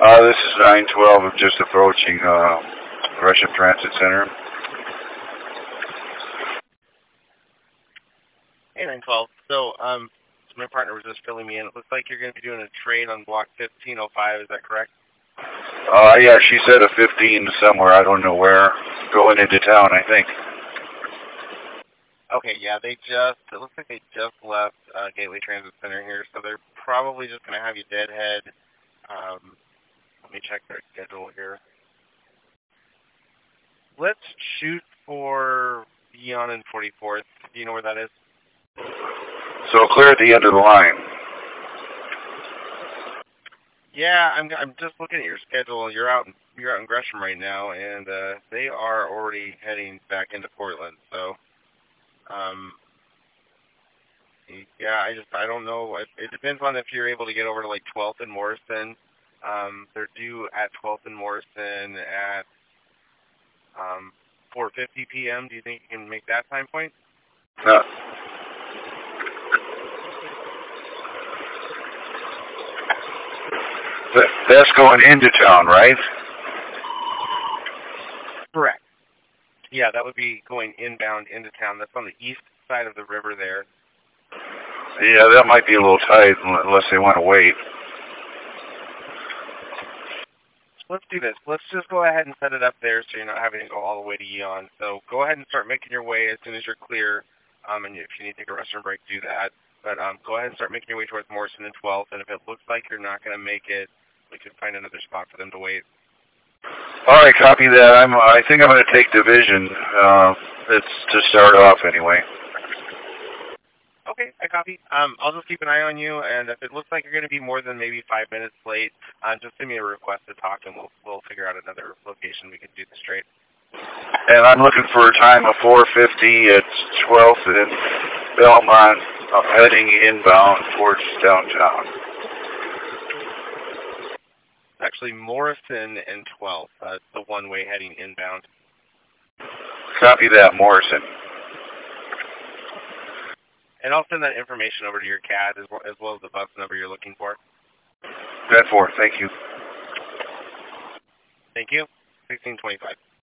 This is 912. I'm just approaching Gresham Transit Center. Hey, 912. So, my partner was just filling me in. It looks like you're going to be doing a trade on block 1505. Is that correct? Yeah, she said a 15 somewhere. I don't know where. Going into town, I think. Okay, yeah, it looks like they just left Gateway Transit Center here, so they're probably just going to have you deadhead. Let me check their schedule here. Let's shoot for Eon and 44th. Do you know where that is? So clear at the end of the line. Yeah, I'm just looking at your schedule. You're out in Gresham right now, and they are already heading back into Portland. So, yeah, I don't know. It depends on if you're able to get over to like 12th and Morrison. They're due at 12th and Morrison at 4:50 p.m. Do you think you can make that time point? That's going into town, right? Correct. Yeah, that would be going inbound into town. That's on the east side of the river there. Yeah, that might be a little tight unless they want to wait. Let's do this. Let's just go ahead and set it up there so you're not having to go all the way to Eon. So go ahead and start making your way as soon as you're clear. And if you need to take a restroom break, do that. But go ahead and start making your way towards Morrison and 12th. And if it looks like you're not going to make it, we can find another spot for them to wait. All right, copy that. I think I'm going to take Division. It's to start off anyway. Okay, I copy. I'll just keep an eye on you, and if it looks like you're going to be more than maybe 5 minutes late, just send me a request to talk, and we'll figure out another location we can do this trade. And I'm looking for a time of 4:50 at 12th and Belmont, heading inbound towards downtown. Actually, Morrison and 12th. It's the one-way heading inbound. Copy that, Morrison. And I'll send that information over to your CAD as well as the bus number you're looking for. 10-4, thank you. Thank you. 1625.